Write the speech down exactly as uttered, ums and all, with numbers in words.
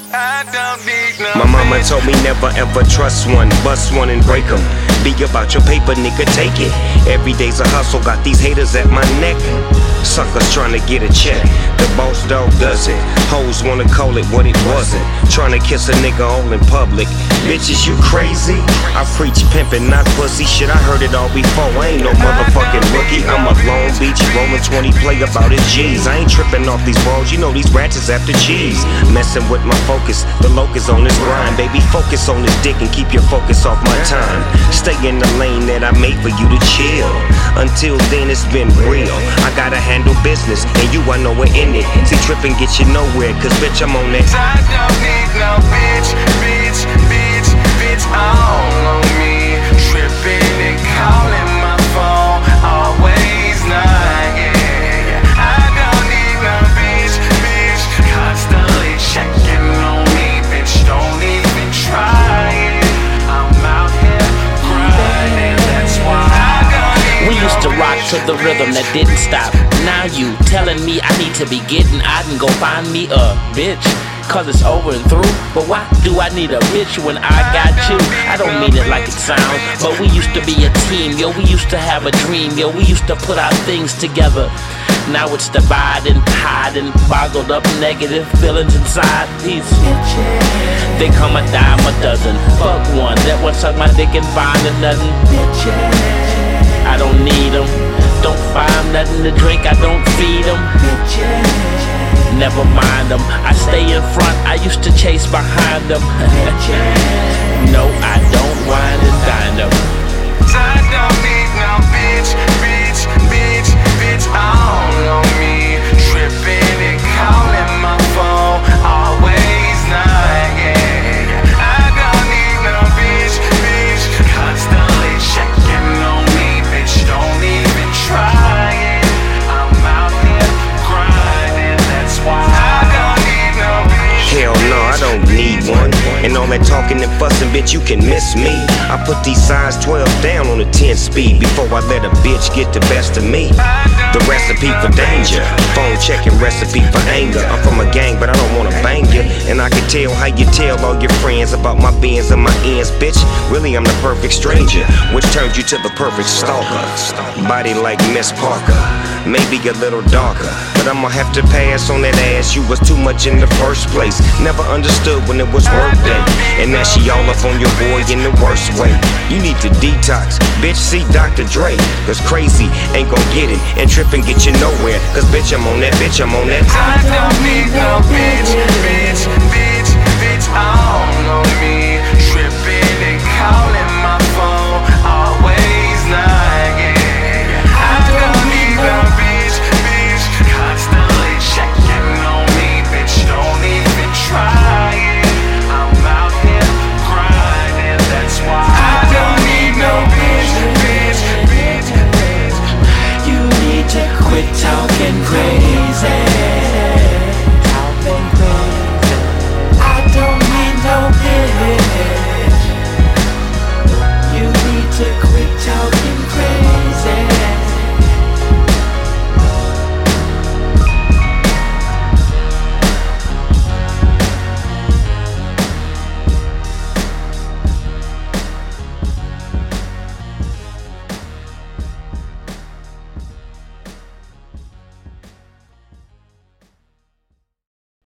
I don't need no My mama bitch. told me never ever trust one, bust one and break 'em. Be about your paper, nigga, take it. Every day's a hustle, got these haters at my neck. Suckers trying to get a check, the boss dog does it. Hoes wanna call it what it wasn't. Trying to kiss a nigga all in public. Bitches, you crazy? I preach pimpin', not pussy. Shit, I heard it all before. I ain't no motherfucking rookie. I'm a Long Beach rollin' twenty play about his G's. I ain't trippin' off these balls, you know these rats is after cheese. Messin' with my focus, the locus on this grind. Baby, focus on this dick and keep your focus off my time. Stay in the lane that I made for you to chill. Until then, it's been real. I gotta handle business, and you, I know we're in it. See, trippin' get you nowhere, cause bitch, I'm on that. I don't need no bitch, bitch, bitch, bitch all on me. Trippin' and calling my phone, always not, yeah. I don't need no bitch, bitch, constantly checking on me. Bitch, don't even try it. I'm out here grinding, that's why I don't need We used to no rock bitch, to the rhythm that didn't stop. Now you telling me I need to be getting out and go find me a bitch, cause it's over and through. But why do I need a bitch when I got you? I don't mean it like it sounds, but we used to be a team, yo. We used to have a dream, yo. We used to put our things together. Now it's dividing, hiding, boggled up negative feelings inside these bitches. They come a dime a dozen. Fuck one that won't suck my dick and find nothing. Bitches. I don't need them. Don't find nothing to drink, I don't feed them. Bitches. Never mind them. I stay in front, I used to chase behind them. No, I don't whine and dine them. I don't need no bitch, bitch, bitch, bitch all on me. Trippin' and calling my phone, always not, yeah. I don't need no bitch, bitch, constantly checking on me. Bitch, don't even try it. I'm out here grinding, that's why I don't need no bitch. Hell no, I don't need one. And all that talking and fussing, bitch, you can miss me. I put these size twelve down on a ten speed before I let a bitch get the best of me. The recipe for danger, phone checking recipe for anger. I'm from a gang, but I don't wanna bang you. And I can tell how you tell all your friends about my bins and my ends, bitch. Really, I'm the perfect stranger, which turned you to the perfect stalker. Body like Miss Parker, maybe a little darker, but I'ma have to pass on that ass. You was too much in the first place. Never understood when it was worth it. And now she all up on your boy in the worst way. You need to detox, bitch, see Doctor Dre. Cause crazy ain't gon' get it, and trippin' get you nowhere. Cause bitch, I'm on that, bitch, I'm on that. I don't need no bitch,